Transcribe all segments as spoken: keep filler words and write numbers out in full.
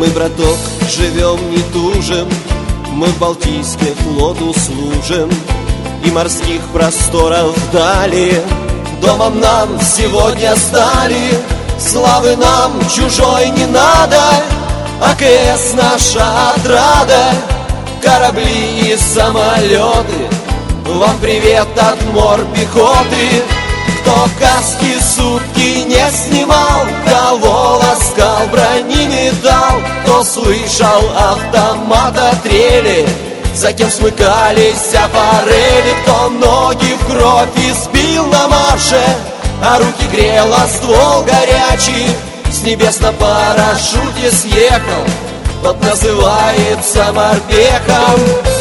Мы, браток, живем, не тужим, мы в Балтийске флоту служим, и морских просторов вдали домом нам сегодня стали. Славы нам чужой не надо, АКС наша отрада, корабли и самолеты, вам привет от морпехоты. Кто каски сутки не снимал, кого ласкал бронеметалл, кто слышал автомата трели, за кем смыкались аппарели, кто ноги в кровь избил на марше, а руки грел, а ствол горячий, с небес на парашюте съехал, тот называется морпехом.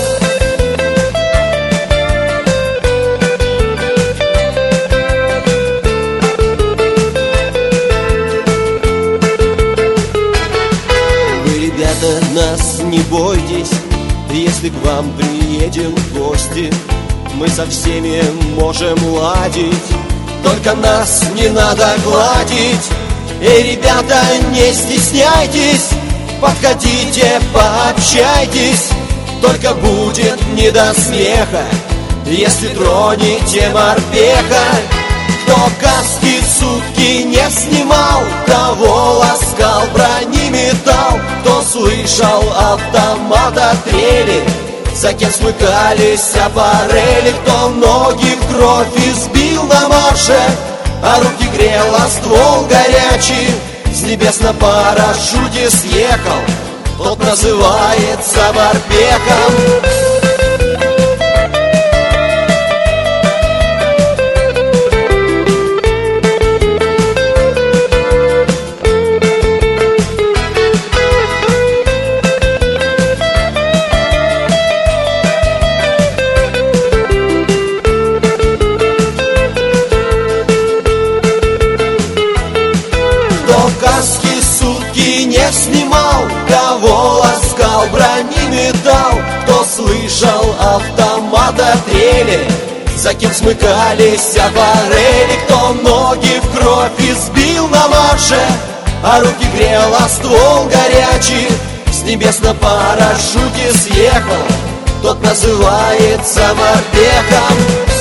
Вы, ребята, нас не бойтесь, если к вам приедем в гости, мы со всеми можем ладить, только нас не надо гладить. Эй, ребята, не стесняйтесь, подходите, пообщайтесь, только будет не до смеха, если тронете морпеха. Кто каски сутки не снимал, кого ласкал бронеметалл, кто слышал автомата трели, за кем смыкались аппарели, кто ноги в кровь избил на марше, а руки грел, а ствол горячий, с небес на парашюте съехал, тот называется морпехом. Каски сутки не снимал, кого ласкал бронеметалл, кто слышал автомата трели, за кем смыкались аппарели, кто ноги в кровь избил на марше, а руки грел, а ствол горячий, с небес на парашюте съехал, тот называется морпехом.